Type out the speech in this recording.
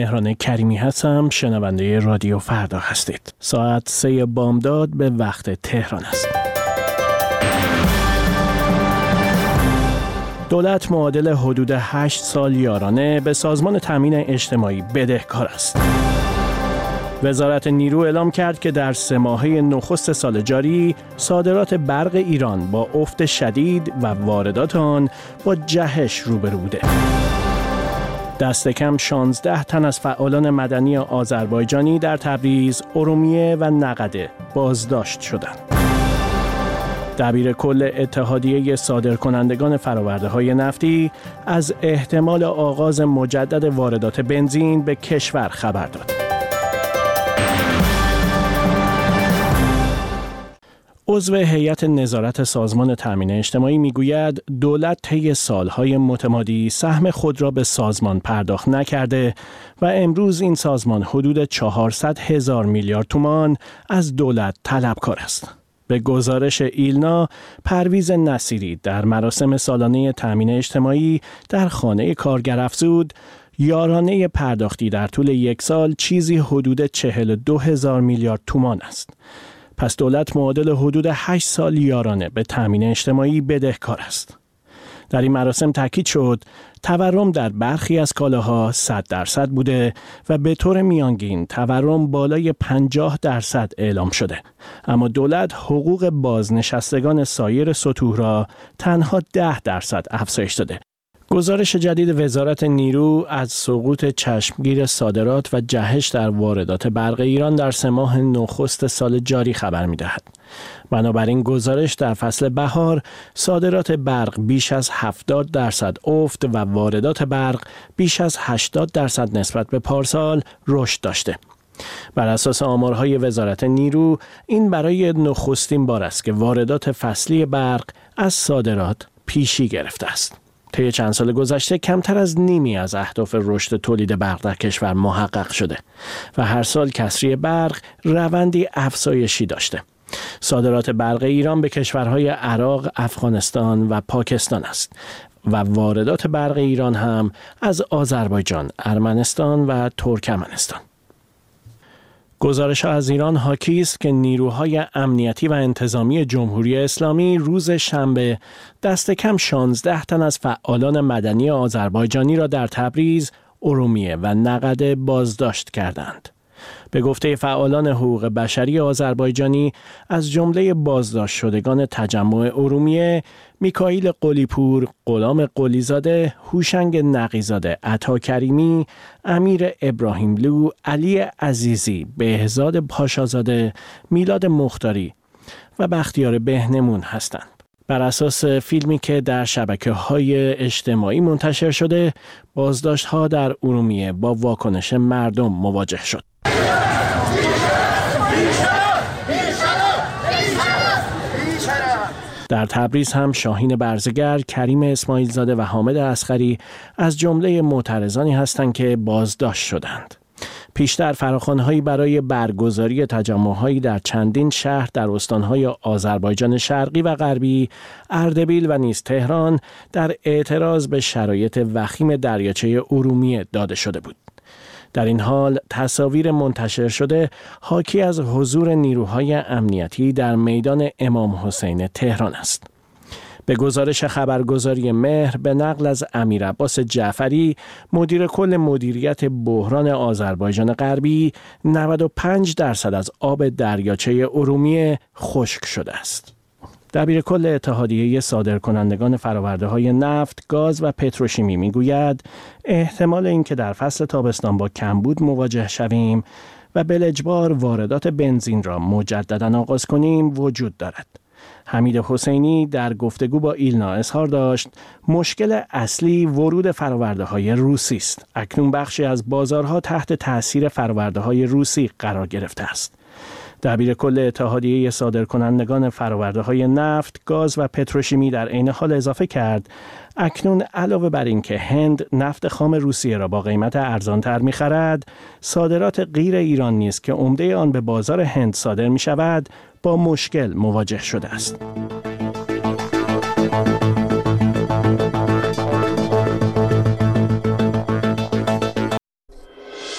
مهران کریمی هستم، شنونده رادیو فردا هستید. ساعت 3 بامداد به وقت تهران است. دولت معادل حدود 8 سال یارانه به سازمان تامین اجتماعی بدهکار است. وزارت نیرو اعلام کرد که در 3 ماهه نخست سال جاری صادرات برق ایران با افت شدید و واردات آن با جهش روبرو بوده. دست کم 16 تن از فعالان مدنی آذربایجانی در تبریز، ارومیه و نقده بازداشت شدند. دبیر کل اتحادیه صادرکنندگان فرآورده‌های نفتی از احتمال آغاز مجدد واردات بنزین به کشور خبر داد. عضو هیئت نظارت سازمان تامین اجتماعی میگوید دولت طی سالهای متمادی سهم خود را به سازمان پرداخت نکرده و امروز این سازمان حدود 400,000 میلیارد تومان از دولت طلبکار است. به گزارش ایلنا، پرویز نصیری در مراسم سالانه تامین اجتماعی در خانه کارگر افزود یارانه پرداختی در طول 1 سال چیزی حدود 42,000 میلیارد تومان است. پس دولت معادل حدود 8 سال یارانه به تامین اجتماعی بدهکار است. در این مراسم تاکید شد تورم در برخی از کالاها 100% بوده و به طور میانگین تورم بالای 50% اعلام شده، اما دولت حقوق بازنشستگان سایر سطوح را تنها 10% افزایش داده. گزارش جدید وزارت نیرو از سقوط چشمگیر صادرات و جهش در واردات برق ایران در 3 ماه نخست سال جاری خبر می‌دهد. بنابراین گزارش در فصل بهار صادرات برق بیش از 70% افت و واردات برق بیش از 80% نسبت به پارسال رشد داشته. بر اساس آمارهای وزارت نیرو این برای نخستین بار است که واردات فصلی برق از صادرات پیشی گرفته است. طی چند سال گذشته کمتر از نیمی از اهداف رشد تولید برق در کشور محقق شده و هر سال کسری برق روندی افزایشی داشته. صادرات برق ایران به کشورهای عراق، افغانستان و پاکستان است و واردات برق ایران هم از آذربایجان، ارمنستان و ترکمنستان. گزارش‌ها از ایران حاکی است که نیروهای امنیتی و انتظامی جمهوری اسلامی روز شنبه دست کم 16 تن از فعالان مدنی آذربایجانی را در تبریز، ارومیه و نقده بازداشت کردند. به گفته فعالان حقوق بشری آذربایجانی از جمله بازداشت شدگان تجمع ارومیه، میکائیل قلی‌پور، غلام قلی‌زاده، هوشنگ نقی‌زاده، عطا کریمی، امیر ابراهیملو، علی عزیزی، بهزاد پاشازاده، میلاد مختاری و بختیار بهنمون هستند. بر اساس فیلمی که در شبکه‌های اجتماعی منتشر شده، بازداشت‌ها در ارومیه با واکنش مردم مواجه شد. در تبریز هم شاهین برزگر، کریم اسماعیلزاده و حامد اصغری از جمله معترضانی هستند که بازداشت شدند. پیشتر فراخوان‌هایی برای برگزاری تجمع‌هایی در چندین شهر در استان‌های آذربایجان شرقی و غربی، اردبیل و نیز تهران در اعتراض به شرایط وخیم دریاچه ارومیه داده شده بود. در این حال تصاویر منتشر شده حاکی از حضور نیروهای امنیتی در میدان امام حسین تهران است. به گزارش خبرگزاری مهر به نقل از امیر عباس جعفری، مدیر کل مدیریت بحران آذربایجان غربی، 95% از آب دریاچه ارومیه خشک شده است. دبیر کل اتحادیه صادرکنندگان فرآورده‌های نفت، گاز و پتروشیمی میگوید احتمال اینکه در فصل تابستان با کمبود مواجه شویم و بالاجبار واردات بنزین را مجددا آغاز کنیم وجود دارد. حمید حسینی در گفتگو با ایلنا اظهار داشت مشکل اصلی ورود فرآورده‌های روسی است. اکنون بخشی از بازارها تحت تأثیر فرآورده‌های روسی قرار گرفته است. دبیر کل اتحادیه صادرکنندگان فرآورده‌های نفت، گاز و پتروشیمی در عین حال اضافه کرد اکنون علاوه بر اینکه هند نفت خام روسیه را با قیمت ارزان‌تر می‌خرد، صادرات غیر ایران نیز که عمده آن به بازار هند صادر می‌شود با مشکل مواجه شده است.